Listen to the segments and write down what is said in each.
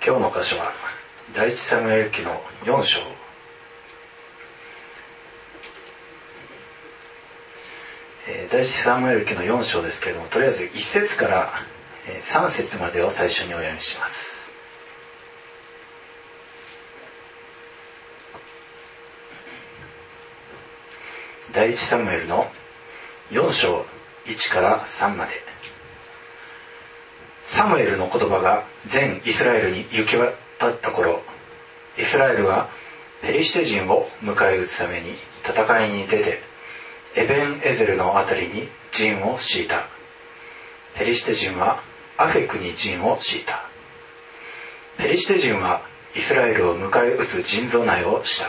今日の箇所は第一サムエル記の4章。第一サムエル記の4章ですけれども、とりあえず1節から3節までを最初にお読みします。第一サムエルの4章1から3まで。サムエルの言葉が全イスラエルに行き渡った頃、イスラエルはペリシテ人を迎え撃つために戦いに出て、エベンエゼルのあたりに陣を敷いた。ペリシテ人はアフェクに陣を敷いた。ペリシテ人はイスラエルを迎え撃つ陣備えをした。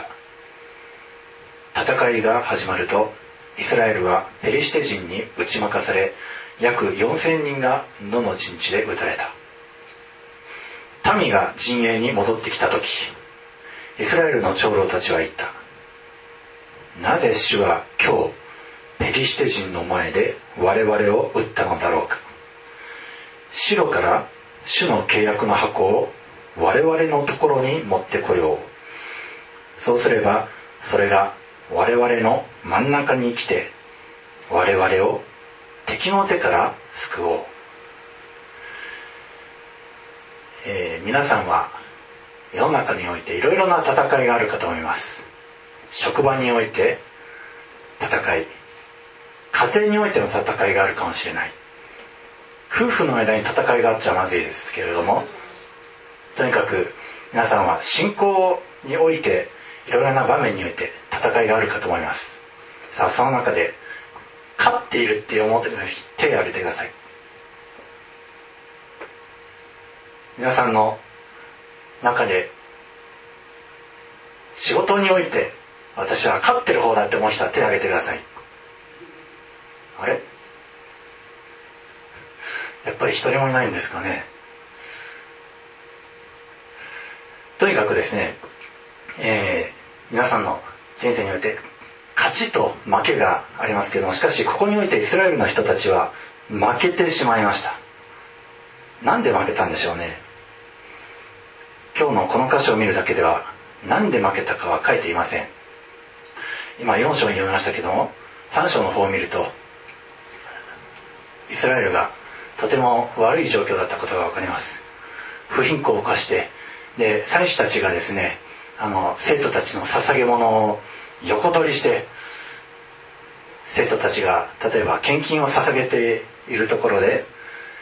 戦いが始まると、イスラエルはペリシテ人に打ち負かされ、約4000人が野の陣地で撃たれた。民が陣営に戻ってきたとき、イスラエルの長老たちは言った。なぜ主は今日、ペリシテ人の前で我々を撃ったのだろうか。シロから主の契約の箱を我々のところに持ってこよう。そうすれば、それが我々の真ん中に来て、我々を敵の手から救おう。皆さんは世の中においていろいろな戦いがあるかと思います。職場において戦い、家庭においての戦いがあるかもしれない。夫婦の間に戦いがあっちゃまずいですけれども、とにかく皆さんは信仰においていろいろな場面において戦いがあるかと思います。さあ、その中で勝っているって思っている人、手を挙げてください。皆さんの中で仕事において私は勝ってる方だって思う人は手を挙げてください。あれ？やっぱり一人もいないんですかね。とにかくですね、皆さんの人生において勝ちと負けがありますけども、しかしここにおいてイスラエルの人たちは負けてしまいました。なんで負けたんでしょうね。今日のこの箇所を見るだけではなんで負けたかは書いていません。今4章に読みましたけども、3章の方を見るとイスラエルがとても悪い状況だったことが分かります。不貧困を犯して、で祭司たちがですね、生徒たちの捧げ物を横取りして、生徒たちが例えば献金を捧げているところで、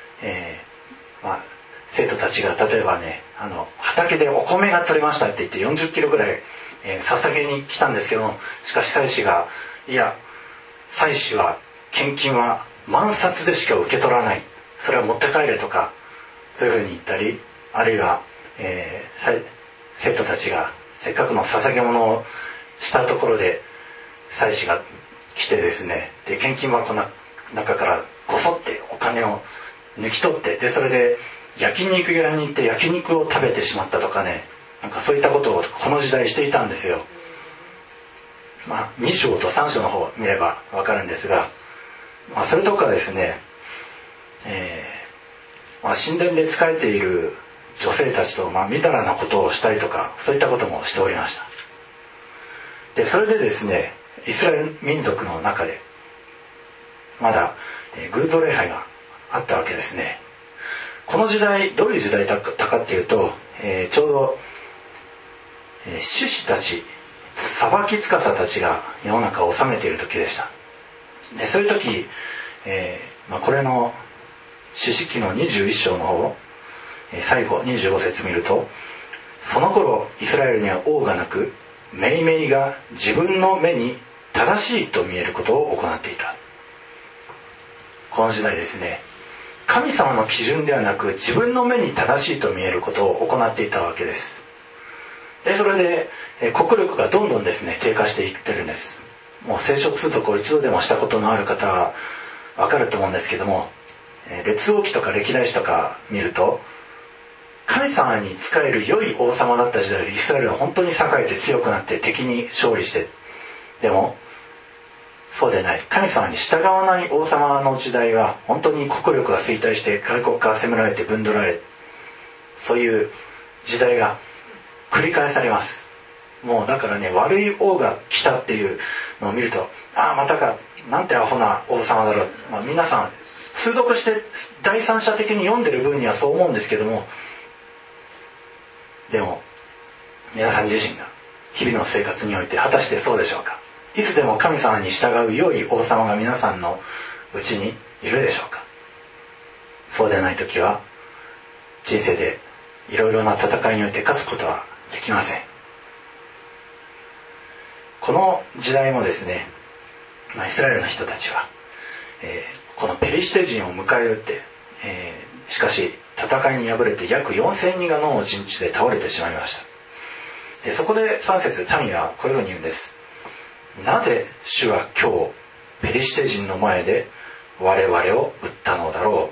生徒たちが例えばね、畑でお米が取れましたって言って40キロぐらい、捧げに来たんですけども、しかし祭司が、いや、祭司は献金は万札でしか受け取らない、それは持って帰れとか、そういうふうに言ったり、あるいは、生徒たちがせっかくの捧げ物をしたところで祭司が来てですね、で献金箱の中からこそってお金を抜き取って、でそれで焼肉屋に行って焼肉を食べてしまったとかね、なんかそういったことをこの時代していたんですよ。2章と3章の方を見れば分かるんですが、それとかですね、神殿で仕えている女性たちとみだらなことをしたりとか、そういったこともしておりました。でそれでですね、イスラエル民族の中でまだ偶像礼拝があったわけですね。この時代、どういう時代だったかっていうと、ちょうど、志士たち、裁き司たちが世の中を治めている時でした。でそういう時、これの士師記の21章の方、最後25節見ると、その頃イスラエルには王がなく、めいめいが自分の目に正しいと見えることを行っていた。この時代ですね、神様の基準ではなく自分の目に正しいと見えることを行っていたわけです。でそれで国力がどんどんですね低下していってるんです。もう聖書通読を一度でもしたことのある方は分かると思うんですけども、列王記とか歴代史とか見ると、神様に仕える良い王様だった時代よりイスラエルは本当に栄えて強くなって敵に勝利して、でもそうでない、神様に従わない王様の時代は本当に国力が衰退して外国から攻められて分取られ、そういう時代が繰り返されます。もうだからね、悪い王が来たっていうのを見ると、ああまたか、なんてアホな王様だろう、皆さん通読して第三者的に読んでる分にはそう思うんですけども、でも皆さん自身が日々の生活において果たしてそうでしょうか。いつでも神様に従う良い王様が皆さんのうちにいるでしょうか。そうでないときは人生でいろいろな戦いにおいて勝つことはできません。この時代もですね、イスラエルの人たちは、このペリシテ人を迎え撃って、しかし戦いに敗れて約4000人が野の陣地で倒れてしまいました。でそこで3節民はこういうふうに言うんです。なぜ主は今日ペリシテ人の前で我々を撃ったのだろう。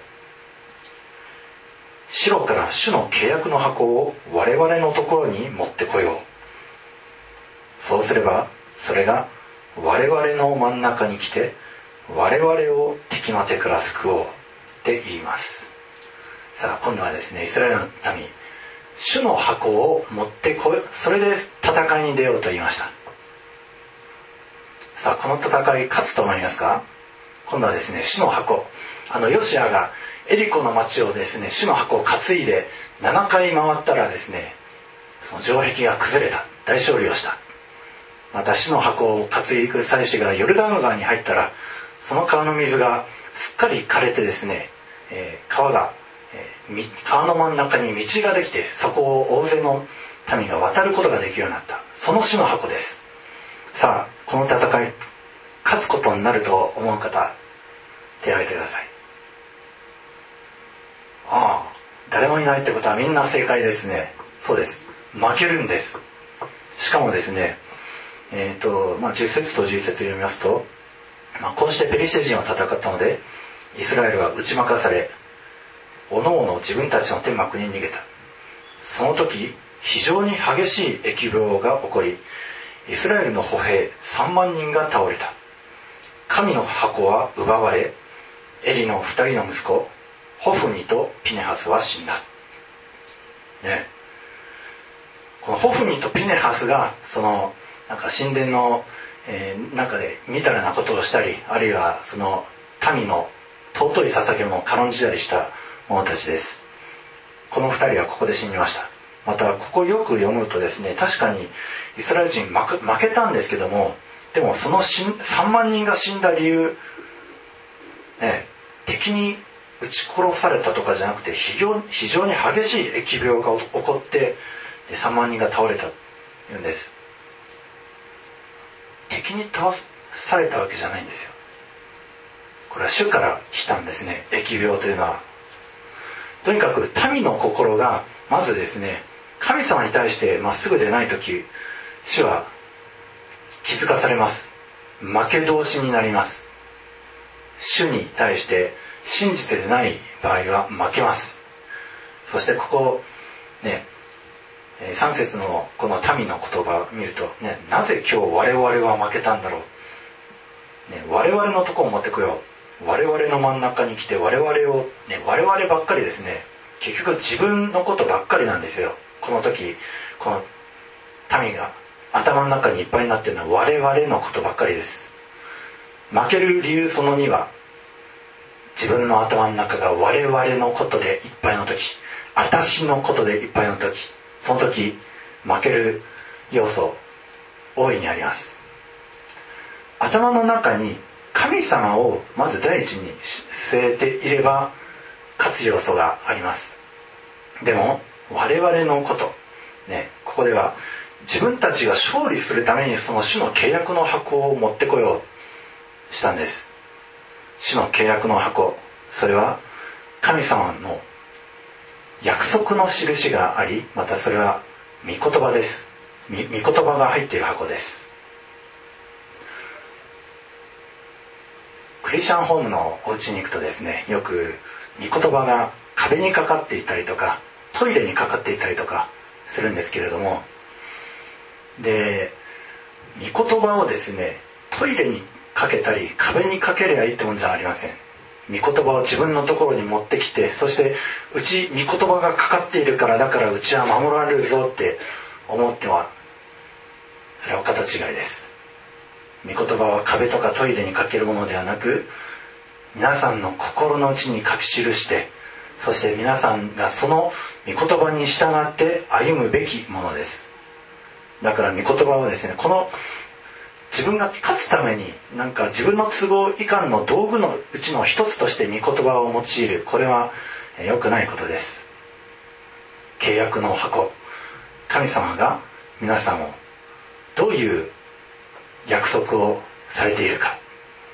城から主の契約の箱を我々のところに持ってこよう。そうすればそれが我々の真ん中に来て我々を敵の手から救おうって言います。さあ今度はですね、イスラエルの民、主の箱を持ってこよう、それで戦いに出ようと言いました。さあこの戦い勝つと思いますか。今度はですね、主の箱、ヨシアがエリコの町をですね、主の箱を担いで7回回ったらですね、その城壁が崩れた、大勝利をした。また主の箱を担ぐ祭司がヨルダン川に入ったら、その川の水がすっかり枯れてですね、川の真ん中に道ができて、そこを大勢の民が渡ることができるようになった。その主の箱です。さあこの戦い勝つことになると思う方、手を挙げてください。ああ、誰もいないってことはみんな正解ですね。そうです、負けるんです。しかもですね、10節と11節読みますと、こうしてペリシテ人は戦ったのでイスラエルは打ち負かされ、おのおの自分たちの天幕に逃げた。その時非常に激しい疫病が起こり、イスラエルの歩兵3万人が倒れた。神の箱は奪われ、エリの2人の息子ホフニとピネハスは死んだ、ね、このホフニとピネハスがそのなんか神殿の、中でみたいなことをしたり、あるいはその民の尊い捧げ物を軽んじたりした者たちです。この2人はここで死にました。またここよく読むとですね、確かにイスラエル人負けたんですけども、でもその3万人が死んだ理由、敵に撃ち殺されたとかじゃなくて、非常に激しい疫病が起こって、で3万人が倒れたというんです。敵に倒されたわけじゃないんですよ。これは主から来たんですね、疫病というのは。とにかく民の心がまずですね、神様に対してまっすぐでないとき、主は気づかされます。負け通しになります。主に対して信じてない場合は負けます。そしてここね、3節のこの民の言葉を見るとね、なぜ今日我々は負けたんだろう、ね、我々のとこを持ってこよう、我々の真ん中に来て我々を、ね、我々ばっかりですね。結局自分のことばっかりなんですよ。この時この民が頭の中にいっぱいになっているのは我々のことばっかりです。負ける理由その2は、自分の頭の中が我々のことでいっぱいの時、私のことでいっぱいの時、その時負ける要素大いにあります。頭の中に神様をまず第一に据えていれば勝つ要素があります。でも我々のこと、ね、ここでは自分たちが勝利するためにその主の契約の箱を持ってこようとしたんです。主の契約の箱、それは神様の約束の印があり、またそれは御言葉です。御言葉が入っている箱です。クリスチャンホームのお家に行くとですね、よく御言葉が壁にかかっていたりとかトイレにかかっていたりとかするんですけれども、で御言葉をですね、トイレにかけたり壁にかければいいってもんじゃありません。 御言葉を自分のところに持ってきて、そしてうち御言葉がかかっているから、だからうちは守られるぞって思っては、それはお方違いです。御言葉は壁とかトイレにかけるものではなく、皆さんの心の内に書き記して、そして皆さんがその御言葉に従って歩むべきものです。だから御言葉はですね、この自分が勝つために自分の都合以下の道具のうちの一つとして御言葉を用いる、これは良くないことです。契約の箱、神様が皆さんをどういう約束をされているか、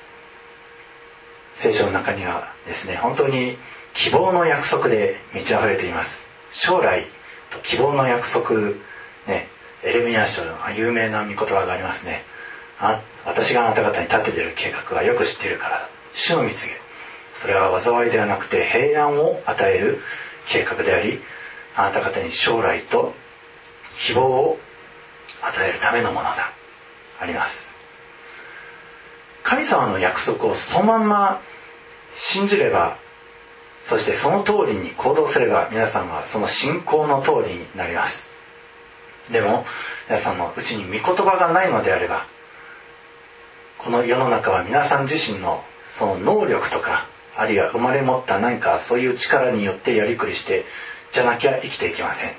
聖書の中にはですね、本当に希望の約束で満ち溢れています。将来と希望の約束ね、エレミヤ書の有名な御言葉がありますね。私があなた方に立てている計画はよく知っているから、主の蜜げ、それは災いではなくて平安を与える計画であり、あなた方に将来と希望を与えるためのものだ、あります。神様の約束をそのまんま信じれば、そしてその通りに行動すれば、皆さんはその信仰の通りになります。でも皆さんのうちに御言葉がないのであれば、この世の中は皆さん自身のその能力とか、あるいは生まれ持った何かそういう力によってやりくりしてじゃなきゃ生きていけません。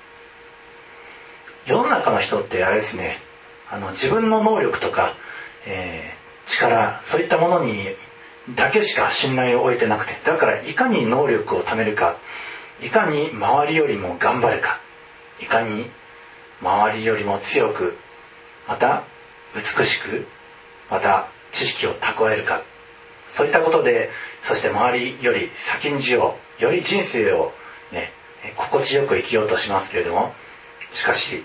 世の中の人ってあれですね、自分の能力とか、力、そういったものにだけしか信頼を置いてなくて、だからいかに能力を貯めるか、いかに周りよりも頑張るか、いかに周りよりも強く、また美しく、また知識を蓄えるか、そういったことで、そして周りより先んじよう、より人生をね、心地よく生きようとしますけれども、しかし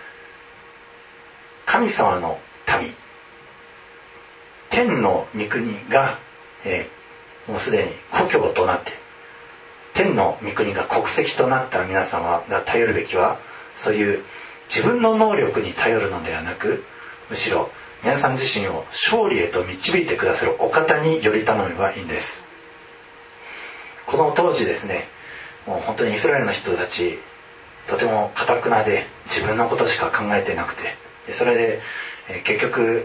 神様の民、天の御国が、もうすでに故郷となって、天の御国が国籍となった皆様が頼るべきは、そういう自分の能力に頼るのではなく、むしろ皆さん自身を勝利へと導いてくださるお方により頼めばいいんです。この当時ですね、もう本当にイスラエルの人たち、とても堅くなで自分のことしか考えてなくて、それで、結局、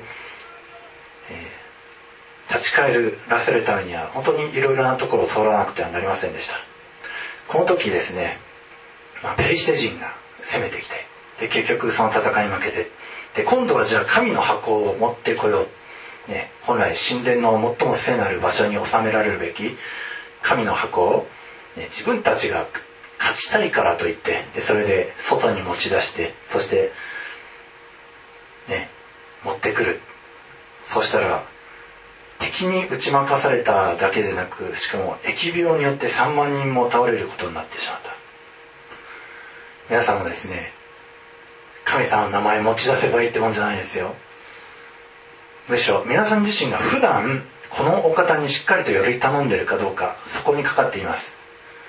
立ち返らせるためには本当にいろいろなところを通らなくてはなりませんでした。この時ですね、ペリシテ人が攻めてきて、で結局その戦い負けて、で今度はじゃあ神の箱を持ってこよう、ね、本来神殿の最も聖なる場所に収められるべき神の箱を、ね、自分たちが勝ちたいからといって、でそれで外に持ち出して、そしてね、持ってくる。そうしたら敵に打ち負かされただけでなく、しかも疫病によって3万人も倒れることになってしまった。皆さんもですね、神様の名前持ち出せばいいってもんじゃないですよ。むしろ皆さん自身が普段このお方にしっかりとより頼んでいるかどうか、そこにかかっています。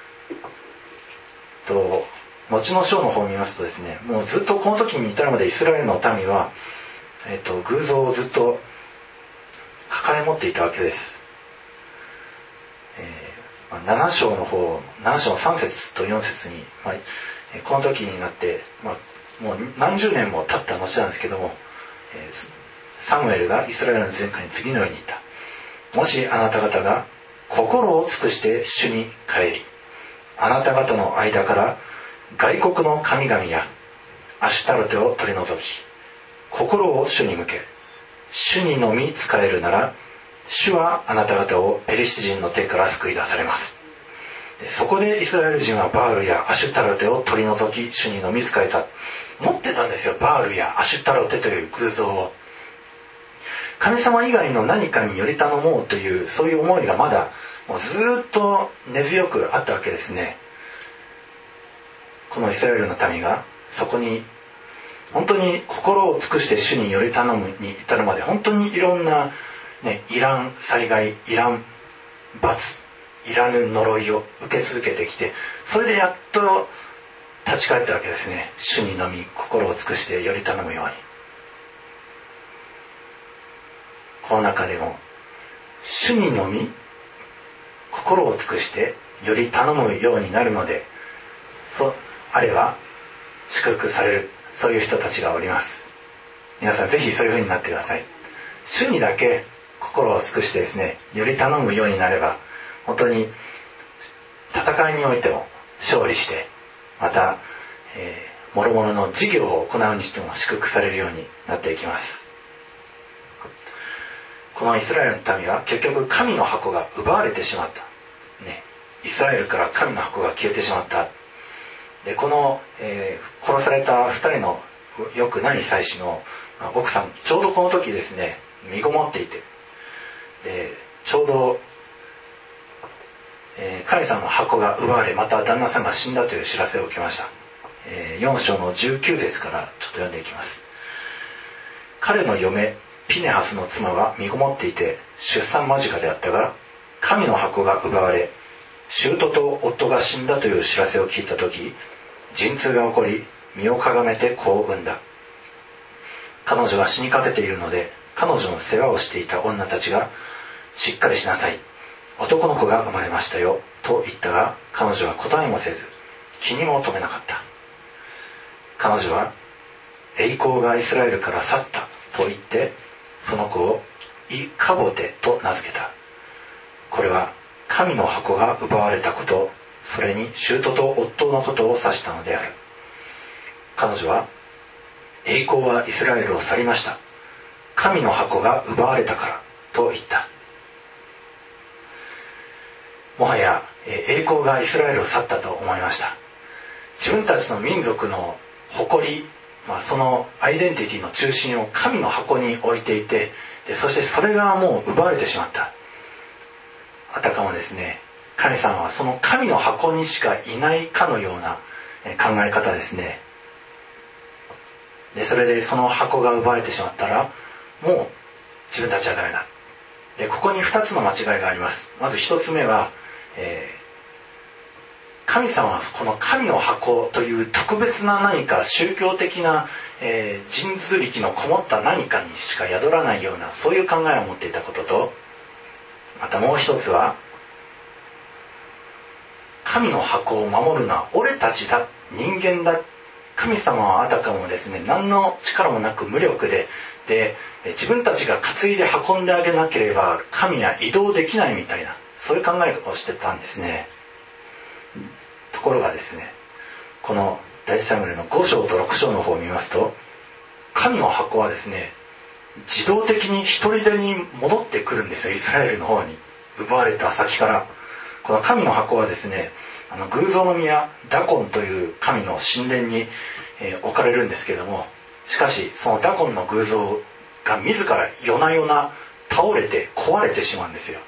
後の章の方を見ますとですね、もうずっとこの時に至るまでイスラエルの民は、偶像をずっと抱え持っていたわけです。7章の3節と4節に、この時になって、もう何十年も経った後なんですけども、サムエルがイスラエルの前科に次のように言った。もしあなた方が心を尽くして主に帰り、あなた方の間から外国の神々やアシュタルテを取り除き、心を主に向け、主にのみ仕えるなら、主はあなた方をペリシテ人の手から救い出されます。でそこでイスラエル人はバールやアシュタルテを取り除き、主にのみ仕えた。持ってたんですよ、バールやアシュタルテという偶像を。神様以外の何かにより頼もうという、そういう思いがまだもうずっと根強くあったわけですね。このイスラエルの民がそこに本当に心を尽くして主により頼むに至るまで、本当にいろんな、いらん災害、いらん罰、いらぬ呪いを受け続けてきて、それでやっと立ち返ったわけですね。主にのみ心を尽くしてより頼むように。この中でも主にのみ心を尽くしてより頼むようになるので、あれば祝福される、そういう人たちがおります。皆さんぜひそういう風になってください。主にだけ心を尽くしてですね、より頼むようになれば、本当に戦いにおいても勝利して、また、諸々の事業を行うにしても祝福されるようになっていきます。このイスラエルの民は結局神の箱が奪われてしまった、イスラエルから神の箱が消えてしまった。でこの、殺された2人の良くない祭司の奥さん、ちょうどこの時ですね、身ごもっていて、でちょうど、神様の箱が奪われ、また旦那さんが死んだという知らせを受けました。4章の19節からちょっと読んでいきます。彼の嫁ピネハスの妻は身ごもっていて出産間近であったが、神の箱が奪われ、舅と夫が死んだという知らせを聞いた時、陣痛が起こり、身をかがめて子を産んだ。彼女は死にかけているので、彼女の世話をしていた女たちが、しっかりしなさい、男の子が生まれましたよと言ったが、彼女は答えもせず気にも留めなかった。彼女は栄光がイスラエルから去ったと言って、その子をイカボテと名付けた。これは神の箱が奪われたこと、それに舅と夫のことを指したのである。彼女は、栄光はイスラエルを去りました、神の箱が奪われたからと言った。もはや栄光がイスラエルを去ったと思いました。自分たちの民族の誇り、そのアイデンティティの中心を神の箱に置いていて、そしてそれがもう奪われてしまった。あたかもですね、神様はその神の箱にしかいないかのような考え方ですね。でそれでその箱が奪われてしまったら、もう自分たちはダメだ。でここに2つの間違いがあります。まず1つ目は、神様はこの神の箱という特別な何か宗教的な、神通力のこもった何かにしか宿らないような、そういう考えを持っていたことと、またもう一つは、神の箱を守るのは俺たちだ、人間だ、神様はあたかもですね、何の力もなく無力で、自分たちが担いで運んであげなければ神は移動できないみたいな、そういう考えをしてたんですね。ところがですね、この第一サムエルの5章と6章の方を見ますと、神の箱はですね、自動的に一人でに戻ってくるんですよ。イスラエルの方に奪われた先から。この神の箱はですね、偶像の宮ダコンという神の神殿に、置かれるんですけれども、しかしそのダコンの偶像が自ら夜な夜な倒れて壊れてしまうんですよ。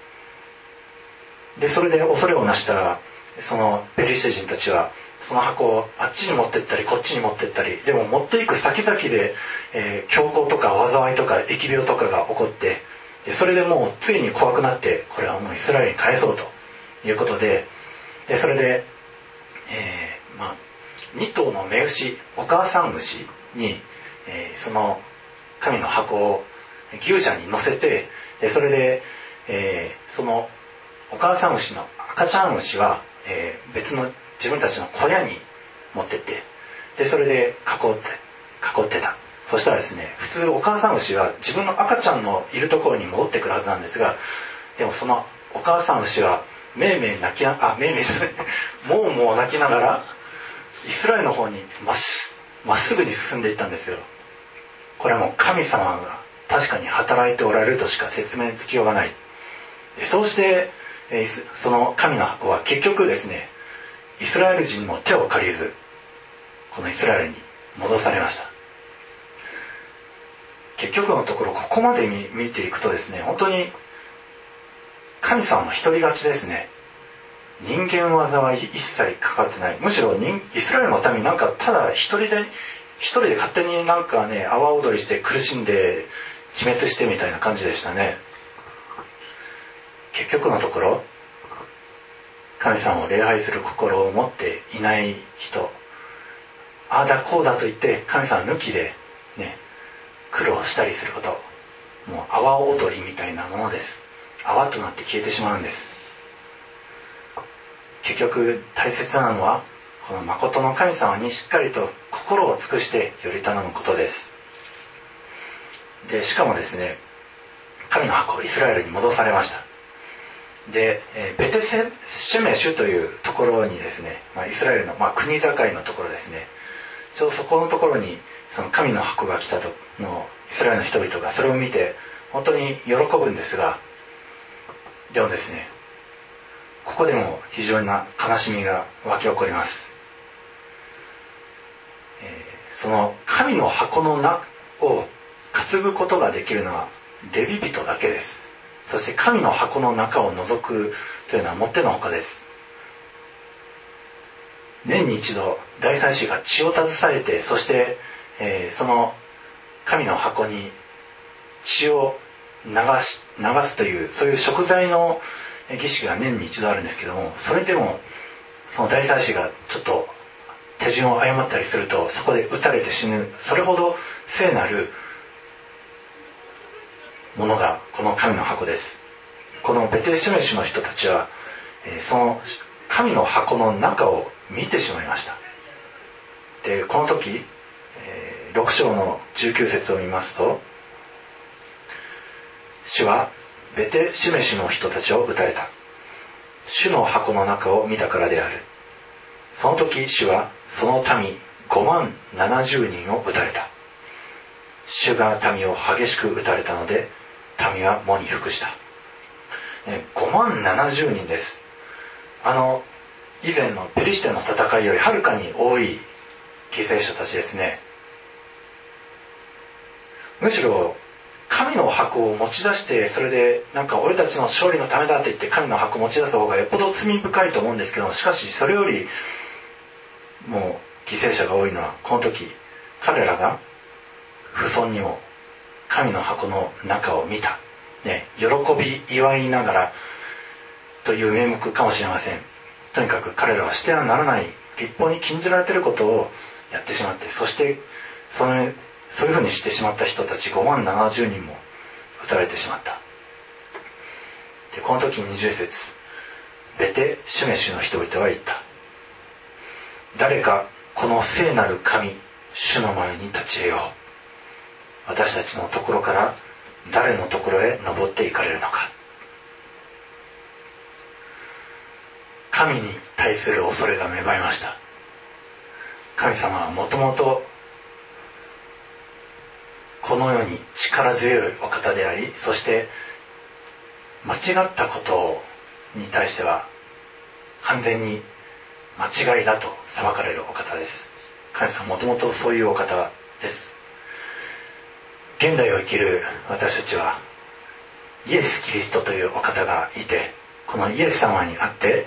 でそれで恐れをなしたそのペリシテ人たちは、その箱をあっちに持ってったりこっちに持ってったり、でも持っていく先々で、凶行とか災いとか疫病とかが起こって、それでもうついに怖くなって、これはもうイスラエルに返そうということで、それで、2頭の雌牛、お母さん牛に、その神の箱を牛舎に乗せて、それで、そのお母さん牛の赤ちゃん牛は、別の自分たちの小屋に持ってって、それで囲ってた。そしたらですね、普通お母さん牛は自分の赤ちゃんのいるところに戻ってくるはずなんですが、でもそのお母さん牛はめいめい泣きながら、もう泣きながらイスラエルの方にまっすぐに進んでいったんですよ。これはもう神様が確かに働いておられるとしか説明つきようがない。そうして、その神の箱は結局ですね、イスラエル人の手を借りず、このイスラエルに戻されました。結局のところ、ここまで見ていくとですね、本当に神様の一人勝ちですね。人間災い一切かかってない。むしろイスラエルの民なんかただ一人で勝手になんかね、阿波踊りして苦しんで自滅してみたいな感じでしたね。結局のところ、神様を礼拝する心を持っていない人、ああだこうだと言って神様抜きでね、苦労したりすること、もう阿波踊りみたいなものです。泡となって消えてしまうんです。 結局大切なのはこの誠の神様にしっかりと心を尽くしてより頼むことです。でしかもですね、神の箱イスラエルに戻されました。でベテシュメシュというところにですね、イスラエルの、国境のところですね、ちょうどそこのところにその神の箱が来たとのイスラエルの人々がそれを見て本当に喜ぶんですが、でもですね、ここでも非常な悲しみが湧き起こります。その神の箱の中を担ぐことができるのはレビ人だけです。そして神の箱の中を覗くというのはもってのほかです。年に一度大祭司が血を携えて、そして、その神の箱に血を流すという、そういう贖罪の儀式が年に一度あるんですけども、それでもその大祭司がちょっと手順を誤ったりするとそこで撃たれて死ぬ、それほど聖なるものがこの神の箱です。このベテシュメシュの人たちは、その神の箱の中を見てしまいました。でこの時、6章の19節を見ますと、主はベテシュメシュの人たちを撃たれた。主の箱の中を見たからである。その時主はその民5万70人を撃たれた。主が民を激しく撃たれたので民は喪に服した。5万70人です。以前のペリシテの戦いよりはるかに多い犠牲者たちですね。むしろ神の箱を持ち出して、それで俺たちの勝利のためだって言って神の箱を持ち出す方がよっぽど罪深いと思うんですけど、しかしそれよりもう犠牲者が多いのは、この時彼らが父孫にも神の箱の中を見た、喜び祝いながらという名目かもしれません。とにかく彼らはしてはならない立法に禁じられていることをやってしまって、そしてそういうふうにしてしまった人たち5万70人も撃たれてしまった。でこの時20節、ベテシュメシュの人々は言った。誰かこの聖なる神主の前に立ち得よう。私たちのところから誰のところへ登っていかれるのか。神に対する恐れが芽生えました。神様はもともとこの世に力強いお方であり、そして間違ったことに対しては完全に間違いだと裁かれるお方です。神様はもともとそういうお方です。現代を生きる私たちはイエス・キリストというお方がいて、このイエス様にあって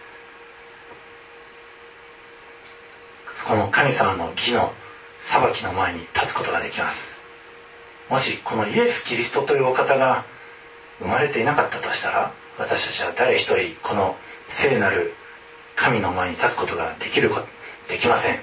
この神様の義の裁きの前に立つことができます。もしこのイエス・キリストというお方が生まれていなかったとしたら、私たちは誰一人この聖なる神の前に立つことができません。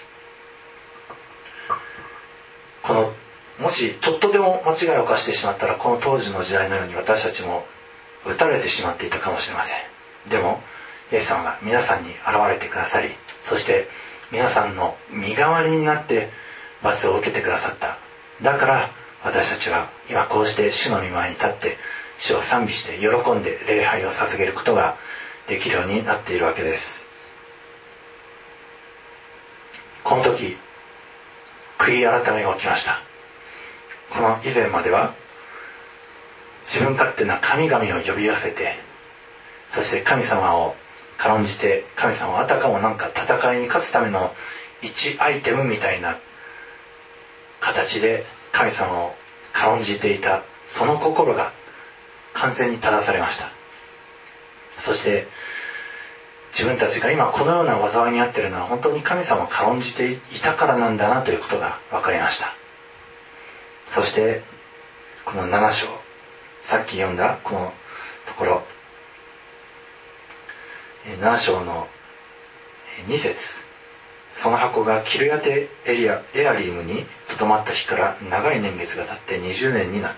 もしちょっとでも間違いを犯してしまったら、この当時の時代のように私たちも撃たれてしまっていたかもしれません。でもイエス様が皆さんに現れてくださり、そして皆さんの身代わりになって罰を受けてくださった。だから私たちは今こうして主の御前に立って主を賛美して喜んで礼拝を捧げることができるようになっているわけです。この時悔い改めが起きました。この以前までは自分勝手な神々を呼び寄せて、そして神様を軽んじて、神様はあたかも戦いに勝つための1アイテムみたいな形で神様を軽んじていた、その心が完全に正されました。そして自分たちが今このような災いに遭っているのは本当に神様を軽んじていたからなんだなということが分かりました。そしてこの7章、さっき読んだこのところ、7章の2節、その箱がキルヤテエアリムにとどまった日から長い年月が経って20年になった。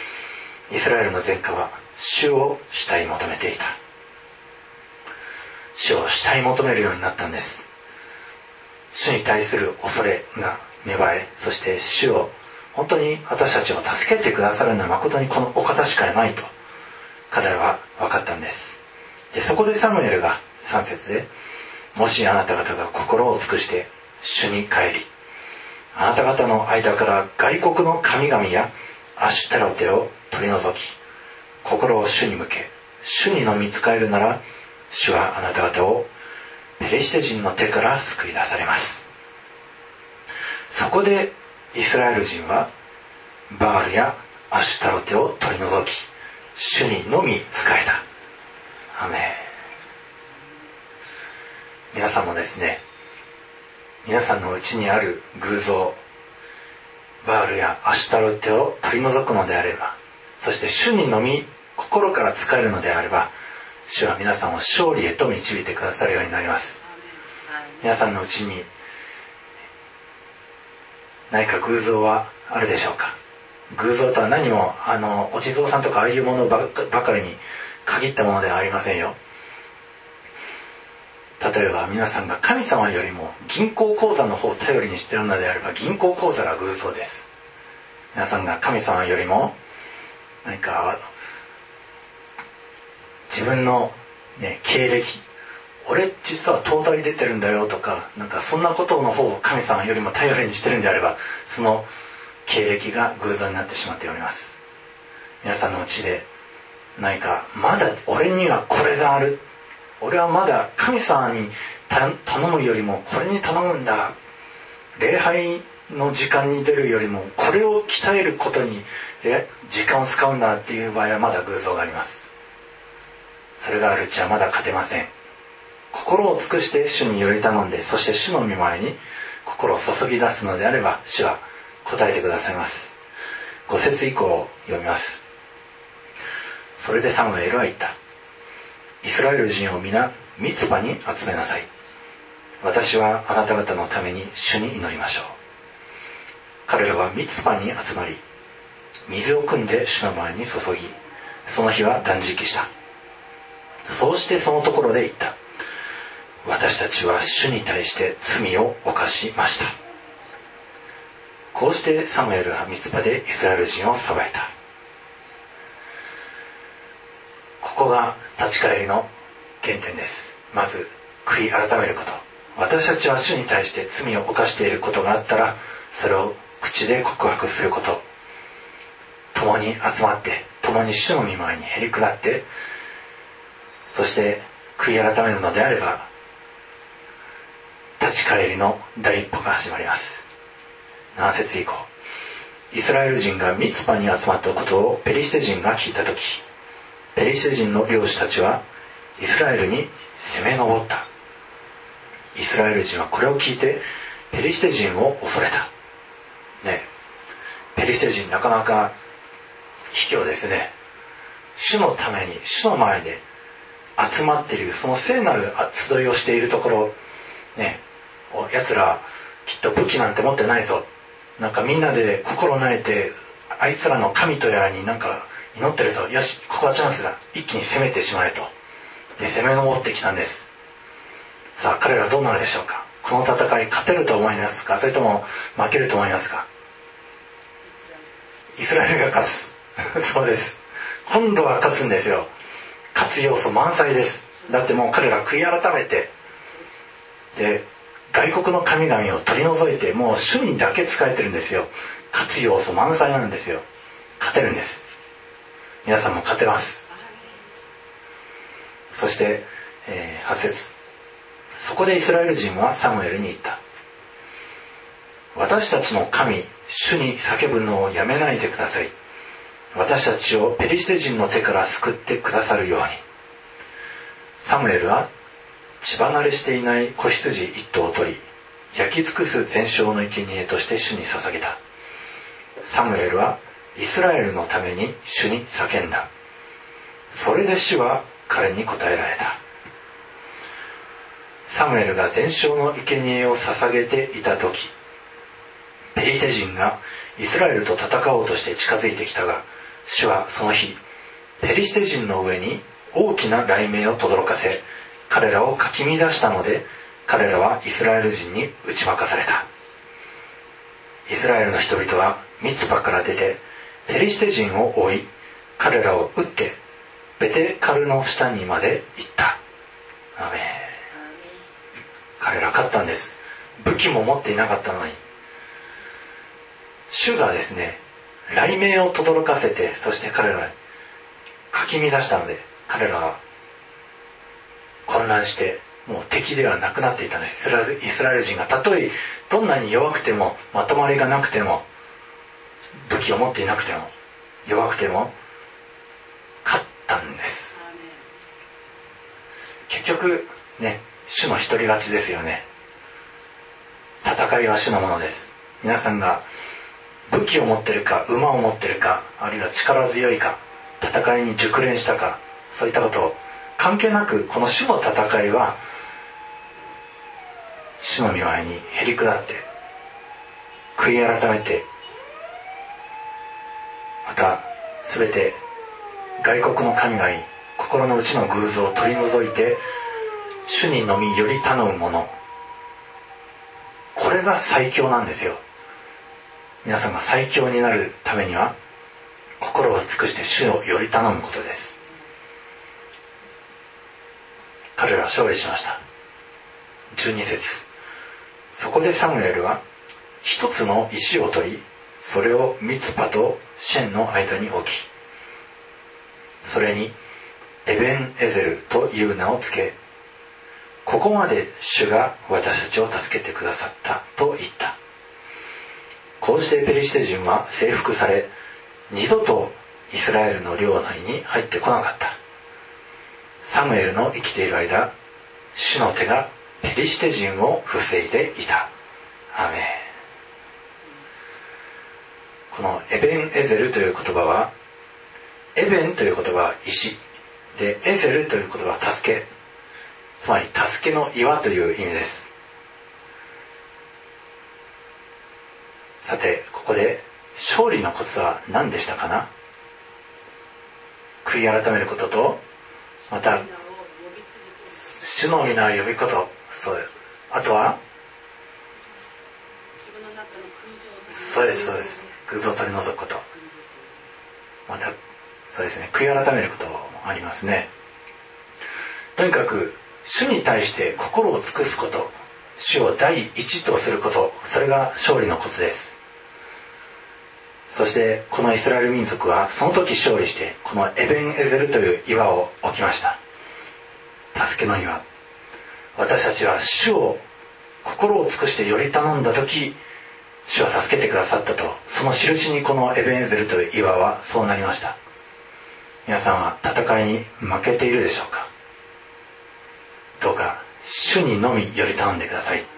イスラエルの全家は主を慕い求めていた。 主を慕い求めるようになったんです。主に対する恐れが芽生え、そして主を本当に私たちを助けてくださるのは誠にこのお方しかないと彼らは分かったんです。でそこでサムエルが3節で、もしあなた方が心を尽くして主に帰り、あなた方の間から外国の神々やアシュタロテを取り除き、心を主に向け主にのみ仕えるなら、主はあなた方をペリシテ人の手から救い出されます。そこでイスラエル人はバールやアシュタロテを取り除き、主にのみ仕えた。アメン。皆さんもですね、皆さんのうちにある偶像バールやアシュタロテを取り除くのであれば、そして主にのみ心から仕えるのであれば、主は皆さんを勝利へと導いてくださるようになります。皆さんのうちに何か偶像はあるでしょうか。偶像とは何もお地蔵さんとかああいうものばかりに限ったものではありませんよ。例えば皆さんが神様よりも銀行口座の方を頼りにしているのであれば、銀行口座が偶像です。皆さんが神様よりも何か自分の、経歴、俺実は東大出てるんだよとか、なんかそんなことの方を神様よりも頼りにしてるんであれば、その経歴が偶像になってしまっております。皆さんのうちで何かまだ俺にはこれがある、俺はまだ神様に頼むよりもこれに頼むんだ、礼拝の時間に出るよりもこれを鍛えることに時間を使うんだっていう場合はまだ偶像があります。それがあるうちはまだ勝てません。心を尽くして主により頼んで、そして主の御前に心を注ぎ出すのであれば、主は答えてくださいます。5節以降を読みます。それでサムエルは言った。イスラエル人を皆ミツパに集めなさい。私はあなた方のために主に祈りましょう。彼らはミツパに集まり、水を汲んで主の前に注ぎ、その日は断食した。そうしてそのところで言った。私たちは主に対して罪を犯しました。こうしてサムエルはミツパでイスラエル人を裁いた。ここが立ち返りの原点です。まず悔い改めること。私たちは主に対して罪を犯していることがあったら、それを口で告白すること。共に集まって共に主の御前にへり下って、そして悔い改めるのであれば、立ち返りの第一歩が始まります。7節以降、イスラエル人がミツパに集まったことをペリシテ人が聞いたとき、ペリシテ人の領主たちはイスラエルに攻め上った。イスラエル人はこれを聞いてペリシテ人を恐れた。ペリシテ人なかなか卑怯ですね。主のために主の前で集まっているその聖なる集いをしているところ、奴らきっと武器なんて持ってないぞ、なんかみんなで心なえてあいつらの神とやらになんか祈ってるぞ、よしここはチャンスだ、一気に攻めてしまえと。で攻め上ってきたんです。さあ彼らどうなるでしょうか。この戦い勝てると思いますか、それとも負けると思いますか。イスラエルが勝つそうです。今度は勝つんですよ。勝つ要素満載です。だってもう彼ら悔い改めて、で外国の神々を取り除いて、もう主にだけ仕えてるんですよ。勝つ要素満載なんですよ。勝てるんです。皆さんも勝てます。そして、8節、そこでイスラエル人はサムエルに言った。私たちの神主に叫ぶのをやめないでください。私たちをペリシテ人の手から救ってくださるように。サムエルは血離れしていない子羊一頭を取り、焼き尽くす全焼の生贄として主に捧げた。サムエルはイスラエルのために主に叫んだ。それで主は彼に答えられた。サムエルが全焼の生贄を捧げていた時、ペリシテ人がイスラエルと戦おうとして近づいてきたが、主はその日ペリシテ人の上に大きな雷鳴を轟かせ、 彼らをかき乱したので、彼らはイスラエル人に打ち負かされた。イスラエルの人々はミツパから出てペリシテ人を追い、彼らを撃ってベテカルの下にまで行った。アメン。彼ら勝ったんです。武器も持っていなかったのに、主がですね、雷鳴を轟かせて、そして彼らをかき乱したので、彼らは混乱してもう敵ではなくなっていたのです。イスラエル人がたとえどんなに弱くても、まとまりがなくても、武器を持っていなくても、弱くても勝ったんです。結局ね、主の一人勝ちですよね。戦いは主のものです。皆さんが武器を持ってるか、馬を持ってるか、あるいは力強いか、戦いに熟練したか、そういったこと関係なく、この主の戦いは主の御前にへり下って悔い改めて、また全て外国の神々、心の内の偶像を取り除いて主にのみより頼むもの、これが最強なんですよ。皆さんが最強になるためには、心を尽くして主をより頼むことです。彼らは勝利しました。12節、そこでサムエルは一つの石を取り、それをミツパとシェンの間に置き、それにエベンエゼルという名をつけ、ここまで主が私たちを助けてくださったと言った。こうしてペリシテ人は征服され、二度とイスラエルの領内に入ってこなかった。サムエルの生きている間、主の手がペリシテ人を防いでいた。アメン。このエベンエゼルという言葉は、エベンという言葉は石で、エゼルという言葉は助け、つまり助けの岩という意味です。さて、ここで勝利のコツは何でしたかな。悔い改めることと、また主の皆を呼ぶこと、そう、あとはそうですそうです、偶像を取り除くこと、またそうですね、悔い改めることもありますね。とにかく主に対して心を尽くすこと、主を第一とすること、それが勝利のコツです。そしてこのイスラエル民族はその時勝利して、このエベンエゼルという岩を置きました。助けの岩。私たちは主を心を尽くしてより頼んだ時、主は助けてくださったと、その印にこのエベンエゼルという岩はそうなりました。皆さんは戦いに負けているでしょうか。どうか主にのみより頼んでください。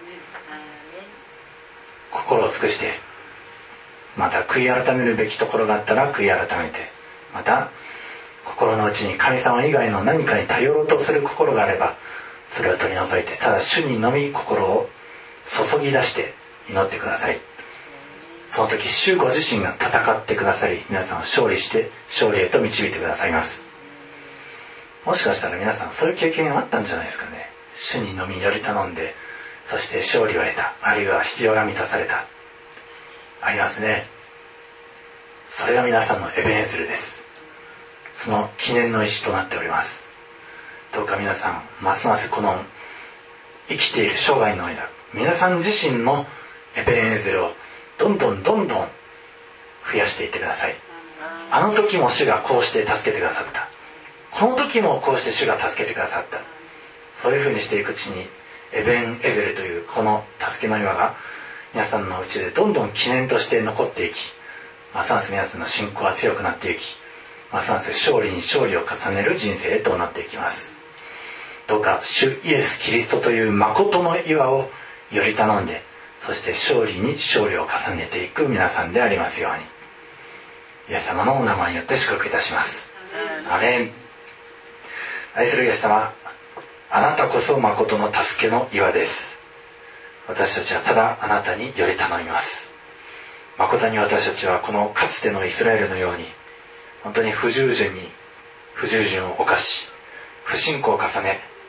心を尽くして、また悔い改めるべきところがあったら悔い改めて、また心の内に神様以外の何かに頼ろうとする心があれば、それを取り除いて、ただ主にのみ心を注ぎ出して祈ってください。その時主ご自身が戦ってくださり、皆さんを勝利して勝利へと導いてくださいます。もしかしたら皆さんそういう経験があったんじゃないですかね。主にのみより頼んで、そして勝利を得た、あるいは必要が満たされた、ありますね。それが皆さんのエベンエゼルです。その記念の石となっております。どうか皆さん、ますますこの生きている生涯の間、皆さん自身のエベンエゼルをどんどん増やしていってください。あの時も主がこうして助けてくださった、この時もこうして主が助けてくださった、そういうふうにしていくうちに、エベンエゼルというこの助けの岩が皆さんのうちでどんどん記念として残っていき、ますます皆さんの信仰は強くなっていき、ますます勝利に勝利を重ねる人生へとなっていきます。どうか主イエス・キリストという誠の岩をより頼んで、そして勝利に勝利を重ねていく皆さんでありますように、イエス様のお名前によって祝福いたします。アメン。愛するイエス様、あなたこそ誠の助けの岩です。私たちはただあなたにより頼みます。誠に私たちはこのかつてのイスラエルのように、本当に不従順を犯し、不信仰を重ね、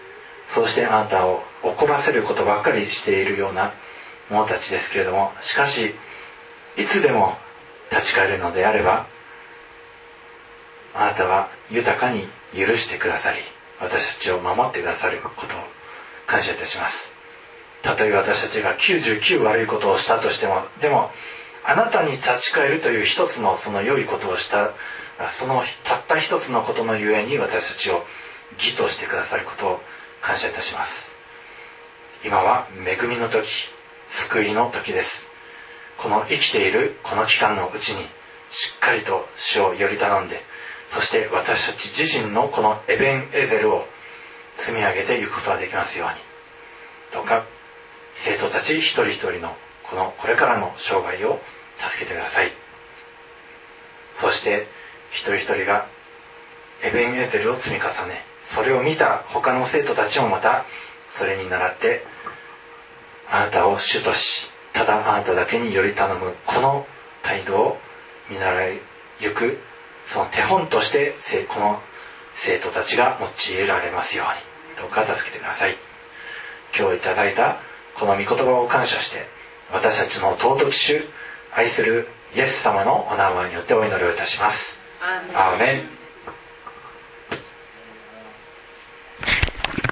そうしてあなたを怒らせることばっかりしているような者たちですけれども、しかしいつでも立ち返るのであれば、あなたは豊かに許してくださり、私たちを守ってくださることを感謝いたします。たとえ私たちが99悪いことをしたとしても、でもあなたに立ち返るという一つのその良いことをした、そのたった一つのことのゆえに私たちを義としてくださることを感謝いたします。今は恵みの時、救いの時です。この生きているこの期間のうちにしっかりと主をより頼んで、そして私たち自身のこのエベンエゼルを積み上げていくことができますように、どうか生徒たち一人一人のこれからの生涯を助けてください。そして一人一人がエベンエゼルを積み重ね、それを見た他の生徒たちもまたそれに倣ってあなたを主とし、ただあなただけにより頼むこの態度を見習いゆく、その手本としてこの生徒たちが用いられますように、どうか助けてください。今日いただいたこの御言葉を感謝して、私たちの尊き主、愛するイエス様のお名前によってお祈りをいたします。アーメン。